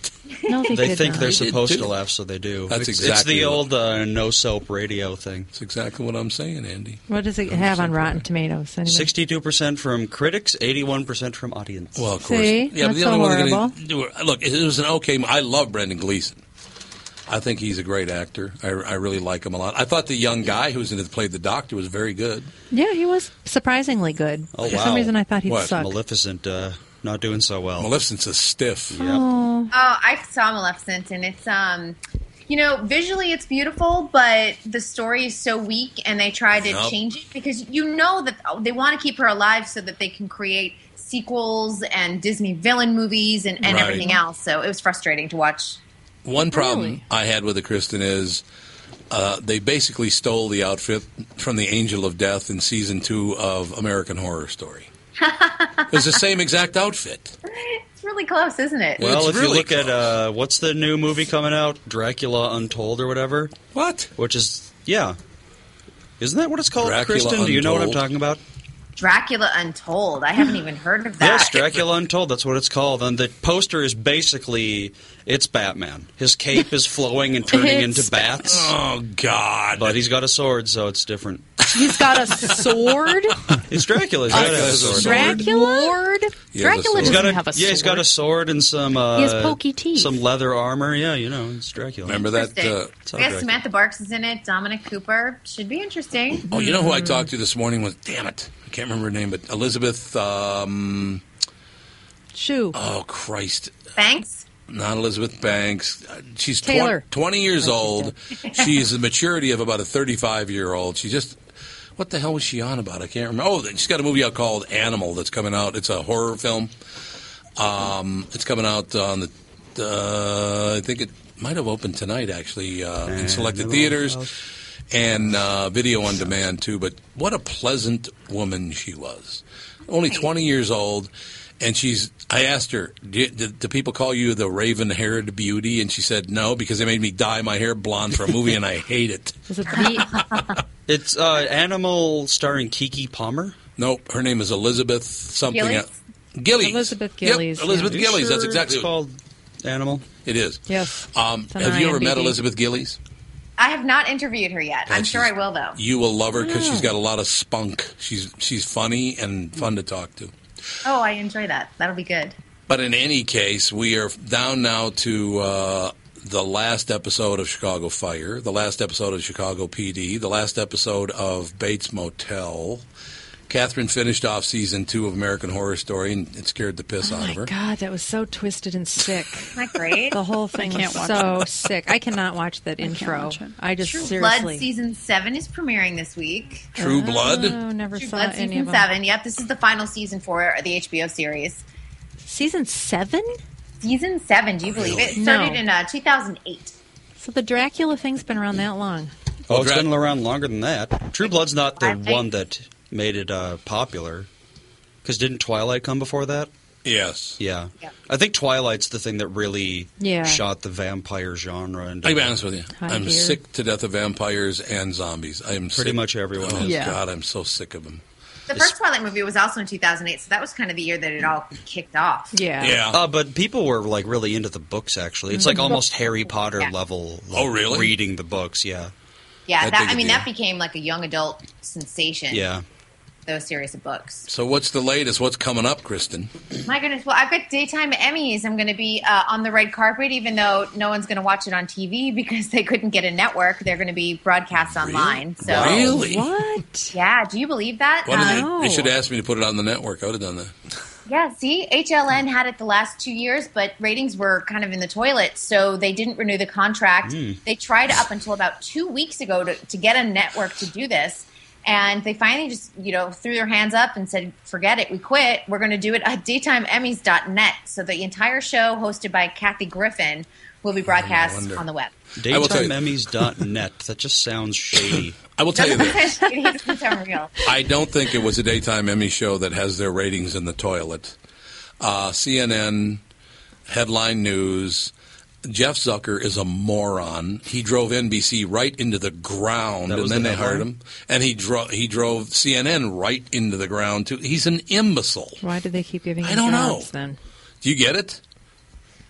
No, they
They
did
think
not.
they're
They did,
supposed
too.
to laugh, so they do.
That's
It's
exactly
the
what-
old no soap radio thing.
That's exactly what I'm saying, Andy.
What does it have on Rotten Tomatoes? Anyway?
62% from critics, 81% from audience.
Well, of course.
See?
Yeah, but
Not
the
so
only one they're
horrible.
going to do it. Look, it was an okay. I love Brendan Gleeson. I think he's a great actor. I really like him a lot. I thought the young guy who's in it played the doctor was very good.
Yeah, he was surprisingly good.
Oh,
For
wow.
some reason, I thought he'd
What?
suck.
Maleficent, not doing so well.
Maleficent's a stiff.
Yep.
Oh, I saw Maleficent, and it's visually it's beautiful, but the story is so weak, and they tried to
Yep.
change it because you know that they want to keep her alive so that they can create sequels and Disney villain movies and
Right.
everything else. So it was frustrating to watch.
One problem
Really?
I had with it, Kristen, is they basically stole the outfit from the Angel of Death in season 2 of American Horror Story. It was the same exact outfit.
It's really close, isn't it?
Well,
It's
if you
really
look at what's the new movie coming out, Dracula Untold or whatever,
What?
which is isn't that what it's called,
Dracula
Kristen? Do you know what I'm
Untold?
talking about?
Dracula Untold. I haven't even heard of that.
Yes, Dracula Untold. That's what it's called. And the poster is basically it's Batman. His cape is flowing and turning
It's
into bats,
Oh, God.
but he's got a sword, so it's different.
He's got a sword.
It's Dracula. He's got to have a sword.
Dracula.
He has a
Dracula
sword.
He's
doesn't
got a,
have a sword.
yeah, he's got a sword and some
He has pokey teeth.
some leather armor. Yeah, it's Dracula.
Remember that?
Interesting.
It's all
Yes,
Dracula.
Samantha Barks is in it. Dominic Cooper. Should be interesting.
Oh, you know who I talked to this morning was, damn it, I can't remember her name, but Elizabeth,
Shoo.
oh, Christ.
Thanks.
Not Elizabeth Banks. She's
Taylor.
20 years old. She's the maturity of about a 35-year-old. She just, what the hell was she on about? I can't remember. Oh, she's got a movie out called Animal that's coming out. It's a horror film. It's coming out on I think it might have opened tonight, actually, in selected theaters and video on demand, too. But what a pleasant woman she was. Only 20 years old. And I asked her, do people call you the raven-haired beauty? And she said, no, because they made me dye my hair blonde for a movie, and I hate it.
Is it the?
It's Animal starring Keke Palmer.
Nope, her name is Elizabeth something.
Gillies?
Gillies.
Elizabeth Gillies,
Yep, Elizabeth
You
Gillies. That's
sure
exactly
it's
what
called Animal.
it is.
Yes.
Have
It's on
you ever met
IMDb.
Elizabeth Gillies?
I have not interviewed her yet. I'm
And
sure I will, though.
You will love her because she's got a lot of spunk. She's funny and fun to talk to.
Oh, I enjoy that. That'll be good.
But in any case, we are down now to the last episode of Chicago Fire, the last episode of Chicago PD, the last episode of Bates Motel. Catherine finished off season 2 of American Horror Story, and it scared the piss out of her.
God, that was so twisted and sick.
Isn't that great?
The whole thing
can't
was
watch
so
it.
sick. I cannot watch that intro.
watch it.
I just
True
seriously.
Blood season 7 is premiering this week.
True Blood?
Oh, never
True
saw
Blood
any
season
of them.
7. Yep, this is the final season for the HBO series.
Season 7?
Season 7, do you believe it? It
No.
started in 2008.
So the Dracula thing's been around that long.
Oh, it's
Dra-
been around longer than that. True Blood's not the
I think-
one that made it popular. Because didn't Twilight come before that?
Yes.
Yeah.
Yeah.
I think Twilight's the thing that really
Yeah.
shot the vampire genre. And
I'll be honest with you.
Hi,
I'm
dear.
sick to death of vampires and zombies. I am
Pretty
sick.
much everyone
Oh,
is.
Yeah.
God, I'm so sick of them.
The first Twilight movie was also in 2008, so that was kind of the year that it all kicked off.
Yeah.
Yeah.
But people were like really into the books. Actually, it's like almost Harry Potter
Yeah.
level.
Oh, really?
Reading the books, yeah,
Yeah,
That
that,
big a
I mean,
deal.
that became like a young adult sensation,
yeah.
those series of books.
So what's the latest? What's coming up, Kristen?
My goodness. Well, I've got daytime Emmys. I'm going to be on the red carpet, even though no one's going to watch it on TV because they couldn't get a network. They're going to be broadcast online. So,
Really?
What?
yeah, do you believe that?
Why did
No.
they should have asked me to put it on the network. I would have done that.
Yeah, see, HLN had it the last 2 years, but ratings were kind of in the toilet, so they didn't renew the contract. They tried up until about 2 weeks ago to get a network to do this, and they finally just, threw their hands up and said, forget it, we quit. We're going to do it at daytimeemmys.net. So the entire show, hosted by Kathy Griffin, will be broadcast
wonder.
on the web.
I will tell you-
DaytimeEmmys.net. That just sounds shady.
I will tell you this.
It doesn't sound real.
I don't think it was a daytime Emmy show that has their ratings in the toilet. CNN, headline news. Jeff Zucker is a moron. He drove NBC right into the ground,
That
and
was
then
the
they hired
headline?
him. And he drove CNN right into the ground too. He's an imbecile.
Why do they keep giving
I
him
don't know.
jobs then?
Do you get it?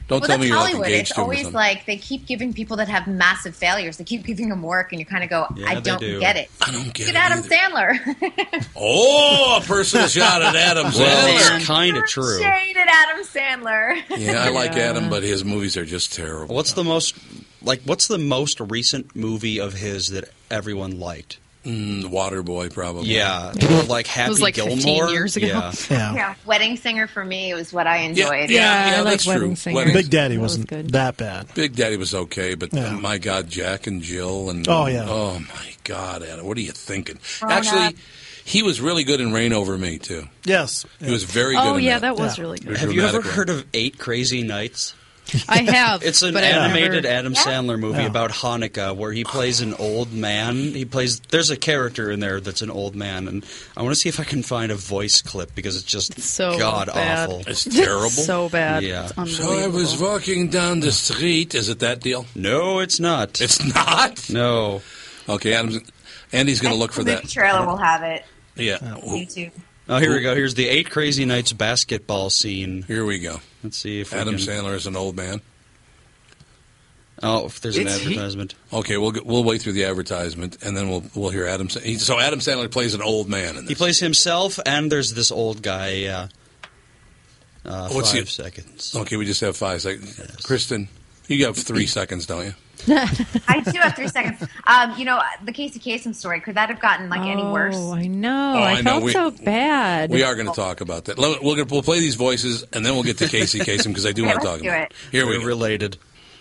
Don't tell
that's
me you're like
Hollywood.
engaged
It's
to him or
always
something.
like they keep giving people that have massive failures. They keep giving them work, and you kind of go,
Yeah,
"I
they
don't
do.
get it."
I don't get
Look
it
at Adam
either.
Sandler.
Oh, a personal shot at Adam
Well,
Sandler.
it's kind of true.
Shade at Adam Sandler.
Yeah, I like Adam, but his movies are just terrible.
What's the most recent movie of his that everyone liked?
Waterboy, probably.
Yeah, like Happy
was like 15
Gilmore.
years ago.
Yeah.
Yeah.
Yeah, Wedding Singer for me was what I enjoyed.
Yeah, I like
that's
Wedding
true.
Singer.
Wedding-
Big Daddy
That was
wasn't
good.
that bad.
Big Daddy was okay, but
Yeah.
my God, Jack and Jill and
Oh, yeah.
oh my God, Adam, what are you thinking?
Grown
Actually,
Up.
he was really good in Rain Over Me too.
Yes.
He was very good.
Oh
in
yeah,
that.
that was
Yeah.
really good.
Have you ever
Dramatic
heard of 8 Crazy Nights?
I have.
It's an
but I've
animated
never-
Adam Sandler movie
Yeah.
about Hanukkah where he plays an old man. There's a character in there that's an old man, and I want to see if I can find a voice clip because it's just
so
god
bad.
awful.
It's terrible.
So bad.
Yeah.
It's
So I
unbelievable.
was walking down the street. Is it that deal?
No, it's not.
It's not.
No.
Okay, Andy's going to look for
The
that.
movie trailer will have it.
Yeah.
YouTube.
Oh, here we go. Here's the 8 Crazy Nights basketball scene.
Here we go.
Let's see if
Adam
we can...
Sandler is an old man.
Oh, if there's an
It's he-
advertisement.
Okay, we'll wait through the advertisement and then we'll hear Adam. So Adam Sandler plays an old man in
He
this.
plays himself, and there's this old guy. Yeah.
What's
5
he-
seconds.
Okay, we just have 5 seconds. Kristen, you have 3 seconds, don't you?
I do have 3 seconds. The Casey Kasem story, could that have gotten any worse?
Oh, I know.
Oh,
I
I know.
felt so bad.
We are going to talk about that. We'll play these voices and then we'll get to Casey Kasem because I do
Okay,
want to
let's
talk
do
about
it.
Here we
They're
go.
related.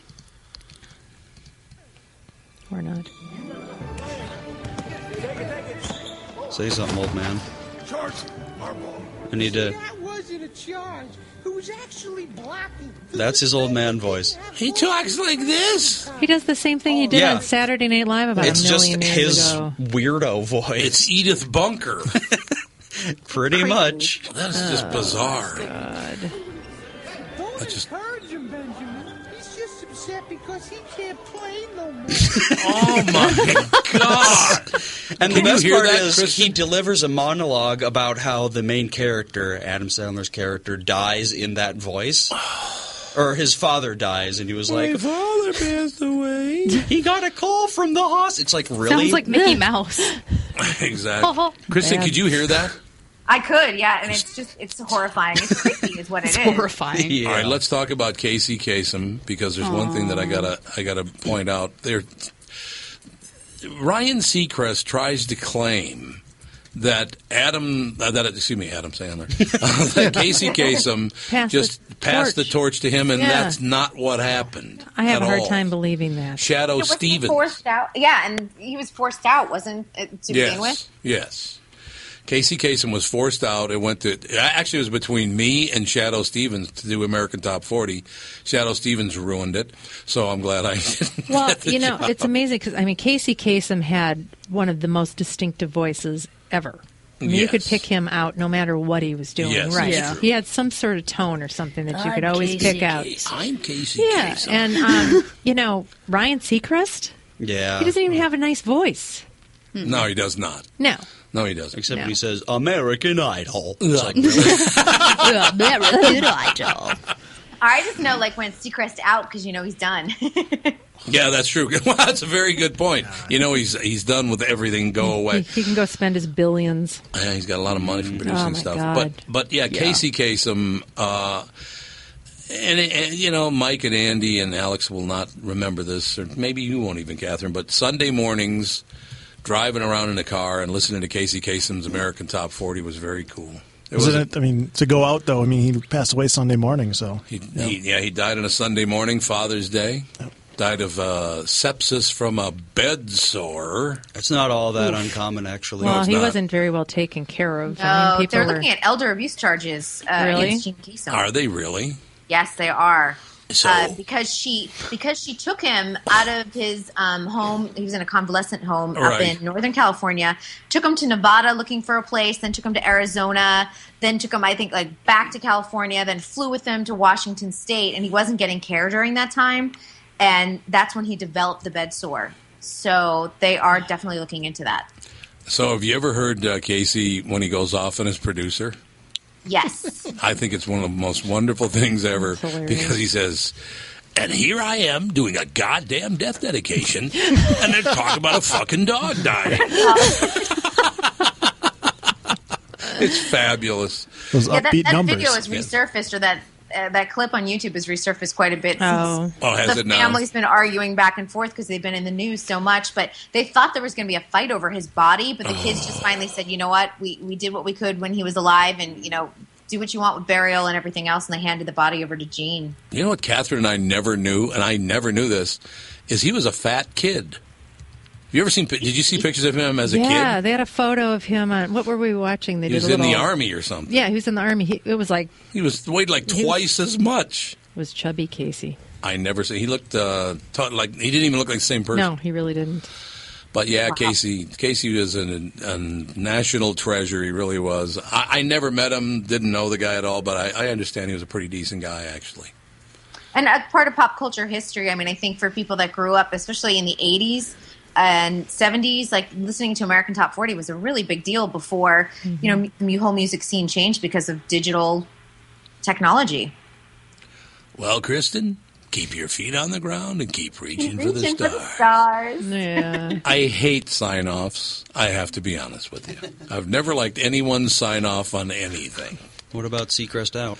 Or not.
Say something, old man. I need to.
That wasn't a charge. It was actually blocking.
That's his old man voice.
He talks like this.
He does the same thing he did
Yeah.
on Saturday Night Live about
It's
a million
just
years
his
ago.
weirdo voice.
It's Edith Bunker.
Pretty much.
That's just bizarre.
God.
Don't
That's just-
encourage him, Benjamin. He's just upset because he can't play no more.
Oh my God!
And
Can
the
you
best
hear
part
that,
is
Kristen?
he delivers a monologue about how the main character, Adam Sandler's character, dies in that voice. Or his father dies, and he was like,
father passed away.
he got a call from the hospital. It's like, really?
Sounds like Mickey Mouse.
Exactly. Kristen,
Bad.
could you hear that?
I could, yeah, and it's horrifying. It's creepy, is what it
It's
is.
horrifying.
Yeah.
All right, let's talk about Casey Kasem because there's one thing that I gotta point out. There, Ryan Seacrest tries to claim that Adam Sandler, that Casey Kasem
Passed
just
the
passed the
torch.
torch to him, and
Yeah.
that's not what happened.
I have
at
a hard
all.
time believing that.
Shadow
Wasn't he
Stevens.
forced out? Yeah, and he was forced out, wasn't it, to begin with?
Yes. Casey Kasem was forced out. It was between me and Shadow Stevens to do American Top 40. Shadow Stevens ruined it, so I'm glad I didn't.
Well,
get the job.
it's amazing because Casey Kasem had one of the most distinctive voices ever. You could
Yes.
pick him out no matter what he was doing.
Yes,
right?
that's true.
He had some sort of tone or something that you could always pick out.
I'm Casey
Yeah,
Kasem.
and Ryan Seacrest,
Yeah.
he doesn't even have a nice voice.
No, he does not.
No.
No, he doesn't.
Except
No.
when he says, American Idol. It's like, really?
I just know, when Seacrest out, because he's done.
Yeah, that's true. Well, that's a very good point. He's done with everything. Go away.
He can go spend his billions.
Yeah, he's got a lot of money from producing
Oh, my
stuff.
God.
But Casey Kasem, and Mike and Andy and Alex will not remember this, or maybe you won't even, Catherine. But Sunday mornings, driving around in a car and listening to Casey Kasem's American Top 40 was very cool.
To go out though. He passed away Sunday morning, so
He died on a Sunday morning, Father's Day. Died of sepsis from a bed sore.
It's not all that uncommon, actually.
Well,
it's
he
not.
wasn't very well taken care of.
No,
people
they're
were-
looking at elder abuse charges
Really?
against Gene Kasem.
Are they really?
Yes, they are.
So
Because she took him out of his home. He was in a convalescent home up
Right.
in Northern California. Took him to Nevada looking for a place. Then took him to Arizona. Then took him, I think, back to California. Then flew with him to Washington State, and he wasn't getting care during that time. And that's when he developed the bed sore. So they are definitely looking into that.
have you ever heard Casey when he goes off on his producer?
Yes.
I think it's one of the most wonderful things ever because he says, and here I am doing a goddamn death dedication, and they're talking about a fucking dog dying. It's fabulous.
Those upbeat
that
numbers.
video is resurfaced, or that clip on YouTube has resurfaced quite a bit.
Oh,
has
the
it now?
family's been arguing back and forth because they've been in the news so much, but they thought there was going to be a fight over his body, but the kids just finally said, you know what, we did what we could when he was alive, and, you know, do what you want with burial and everything else, and they handed the body over to Gene.
You know what Catherine and I never knew, and I never knew this, is he was a fat kid. Have you ever seen? Did you see pictures of him as a kid?
Yeah, they had a photo of him on. What were we watching? They
He was
did a
in the
little-
army or something.
Yeah, he was in the army. It was like
He weighed like twice as much.
It was chubby Casey.
I never see. He looked like he didn't even look like the same person.
No, he really didn't.
But yeah, Casey was a national treasure. He really was. I never met him, didn't know the guy at all, but I understand he was a pretty decent guy, actually.
And a part of pop culture history, I mean, I think for people that grew up, especially in the 80s and 70s, like listening to American Top 40 was a really big deal before, you know, the whole music scene changed because of digital technology.
Well, Kristen, keep your feet on the ground and keep reaching for the
Reaching
stars.
Yeah.
I hate sign-offs. I have to be honest with you. I've never liked anyone's sign-off on anything.
What about Seacrest out?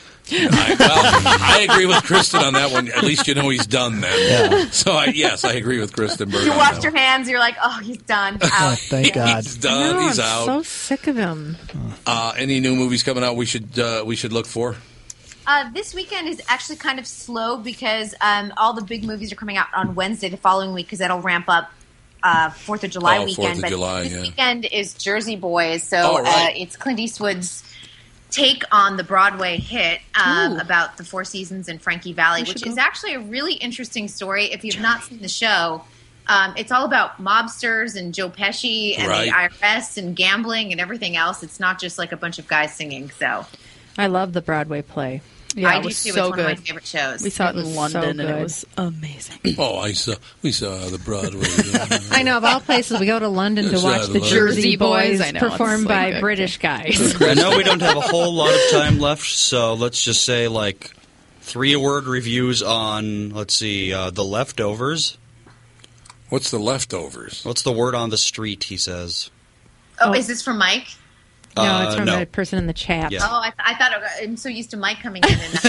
I agree with Kristen on that one. At least you know he's done then. Yeah. So, yes, I agree with Kristen Bird.
You
on
washed
that
your hands, you're like, oh, he's done. Out.
Thank God.
He's done.
No,
He's
I'm
out.
so sick of him.
Any new movies coming out we should look for?
This weekend is actually kind of slow because all the big movies are coming out on Wednesday the following week because that'll ramp up 4th of July weekend.
4th of July,
this
yeah.
weekend is Jersey Boys, so
right.
it's Clint Eastwood's take on the Broadway hit about the Four Seasons and Frankie Valli, which is actually a really interesting story. If you've not seen the show, it's all about mobsters and Joe Pesci and the IRS and gambling and everything else. It's not just like a bunch of guys singing. So
I love the Broadway play.
Yeah,
I
it
do
was
too.
so
It's one
good.
of my favorite shows.
We saw it
It was
in
so
London, and
good.
it was amazing.
Oh, we saw the Broadway.
I know, of all places, we go to London to
Yes,
watch
I
the
love
Jersey
it. Boys,
Boys
I know, it's
performed
so
by
good.
British guys.
I know we don't have a whole lot of time left, so let's just say like 3-word reviews on, let's see, The Leftovers.
What's The Leftovers?
What's the word on the street, he says.
Oh, is this from Mike?
No, it's from
no.
a person in the chat.
Yeah.
Oh, I thought I'm so used to Mike coming in. And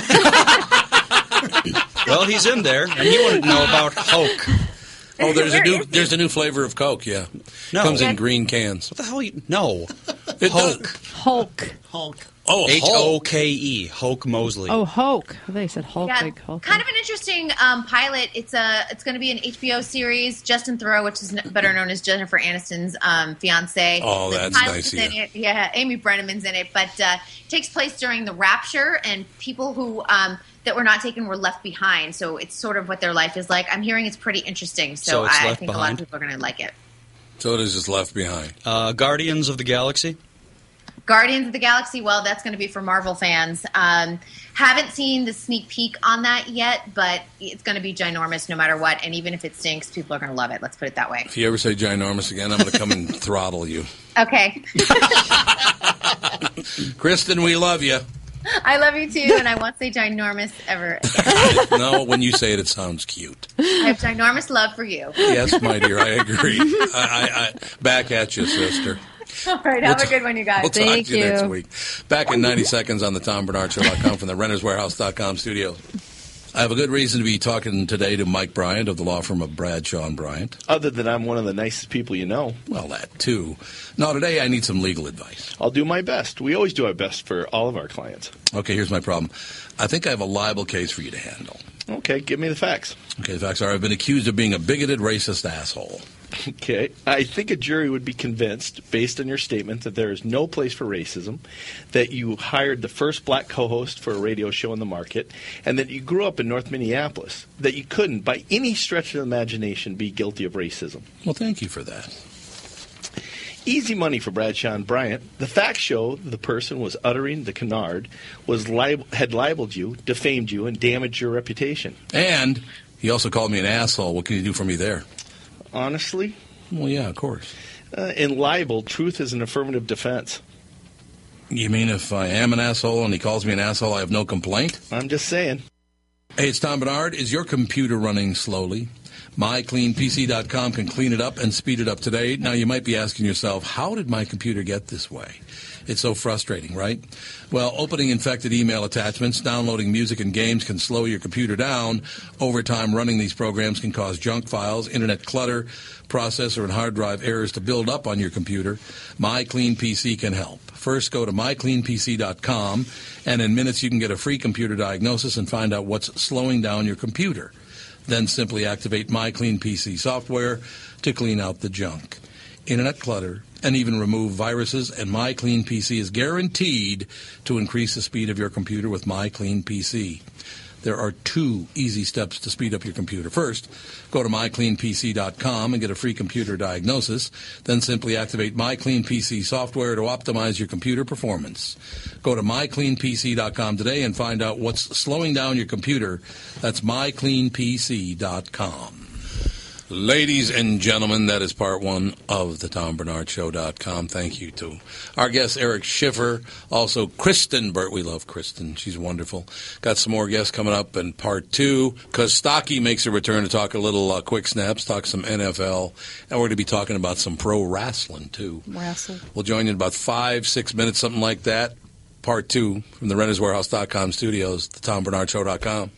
Well, he's in there, and you want to know about Hulk.
Oh, there's a new flavor of Coke. Yeah,
No.
comes in green cans.
What the hell? No.
It
Hulk.
Hulk.
Oh, Hulk.
H-O-K-E. Hulk Mosley.
Oh, Hulk. They said Hulk.
yeah,
Like Hulk.
kind of an interesting pilot. It's going to be an HBO series. Justin Theroux, which is better known as Jennifer Aniston's fiance.
Oh,
The
that's
pilot
nice,
is in it. Yeah, Amy Brenneman's in it, but it takes place during the Rapture, and people who that were not taken were left behind. So it's sort of what their life is like. I'm hearing it's pretty interesting.
So
So,
it's
I
Left
think a lot of
Behind?
people are going to like it.
So it is just left behind.
Guardians of the Galaxy.
Guardians of the Galaxy, well, that's going to be for Marvel fans. Haven't seen the sneak peek on that yet, but it's going to be ginormous no matter what. And even if it stinks, people are going to love it. Let's put it that way.
If you ever say ginormous again, I'm going to come and throttle you.
Okay.
Kristen, we love you.
I love you too, and I won't say ginormous ever again.
No, when you say it, it sounds cute.
I have ginormous love for you.
Yes, my dear, I agree. I back at you, sister.
All right, have a good one, you guys.
We'll talk to you next week. Back in 90 seconds on the TomBernardShow.com from the RentersWarehouse.com studio. I have a good reason to be talking today to Mike Bryant of the law firm of Bradshaw and Bryant.
Other than I'm one of the nicest people you know.
Well, that too. Now, today I need some legal advice.
I'll do my best. We always do our best for all of our clients.
Okay, here's my problem. I think I have a libel case for you to handle.
Okay, give me the facts.
Okay, the facts are I've been accused of being a bigoted, racist asshole.
Okay. I think a jury would be convinced, based on your statement, that there is no place for racism, that you hired the first black co-host for a radio show in the market, and that you grew up in North Minneapolis, that you couldn't, by any stretch of the imagination, be guilty of racism.
Well, thank you for that.
Easy money for Bradshaw and Bryant. The facts show the person was uttering the canard, had libeled you, defamed you, and damaged your reputation.
And he also called me an asshole. What can you do for me there?
Honestly?
Well, yeah, of course.
In libel, truth is an affirmative defense.
You mean if I am an asshole and he calls me an asshole, I have no complaint?
I'm just saying.
Hey, it's Tom Bernard. Is your computer running slowly? MyCleanPC.com can clean it up and speed it up today. Now, you might be asking yourself, how did my computer get this way? It's so frustrating, right? Well, opening infected email attachments, downloading music and games can slow your computer down. Over time, running these programs can cause junk files, internet clutter, processor and hard drive errors to build up on your computer. MyCleanPC can help. First, go to MyCleanPC.com, and in minutes you can get a free computer diagnosis and find out what's slowing down your computer. Then simply activate MyCleanPC software to clean out the junk, internet clutter, and even remove viruses, and MyCleanPC is guaranteed to increase the speed of your computer with MyCleanPC. There are 2 easy steps to speed up your computer. First, go to MyCleanPC.com and get a free computer diagnosis. Then simply activate MyCleanPC software to optimize your computer performance. Go to MyCleanPC.com today and find out what's slowing down your computer. That's MyCleanPC.com. Ladies and gentlemen, that is part 1 of the TomBernardShow.com. Thank you to our guest, Eric Schiffer. Also, Kristen Burt. We love Kristen. She's wonderful. Got some more guests coming up in part 2. Kostaki makes a return to talk a little quick snaps, talk some NFL, and we're going to be talking about some pro wrestling, too. We'll join you in about 5-6 minutes, something like that. Part 2 from the RentersWarehouse.com studios, the TomBernardShow.com.